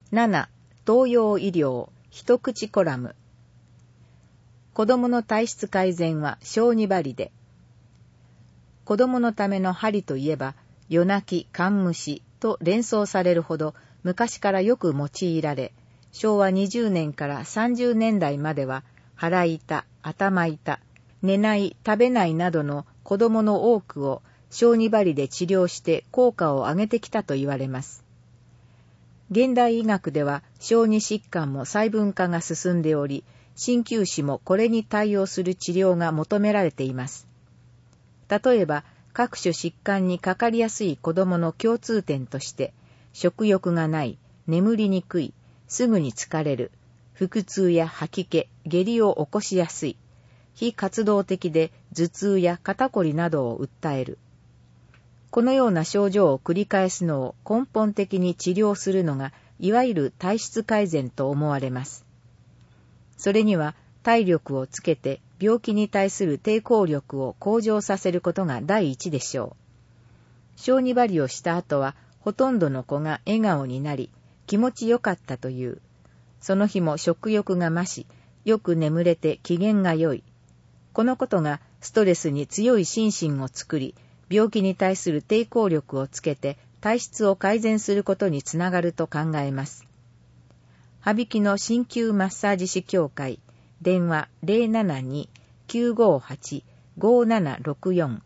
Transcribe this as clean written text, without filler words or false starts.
7. 東洋医療一口コラム。子供の体質改善は小児針で。子供のための針といえば、夜泣き、カンムシと連想されるほど昔からよく用いられ、昭和20年から30年代までは、腹痛、頭痛、寝ない、食べないなどの子供の多くを小児針で治療して効果を上げてきたと言われます。現代医学では小児疾患も細分化が進んでおり、鍼灸師もこれに対応する治療が求められています。例えば、各種疾患にかかりやすい子供の共通点として、食欲がない、眠りにくい、すぐに疲れる、腹痛や吐き気、下痢を起こしやすい、非活動的で頭痛や肩こりなどを訴える。このような症状を繰り返すのを根本的に治療するのが、いわゆる体質改善と思われます。それには体力をつけて病気に対する抵抗力を向上させることが第一でしょう。小児針をした後は、ほとんどの子が笑顔になり、気持ちよかったという。その日も食欲が増し、よく眠れて機嫌が良い。このことがストレスに強い心身を作り、病気に対する抵抗力をつけて体質を改善することにつながると考えます。羽曳の鍼灸マッサージ師協会、電話 072-958-5764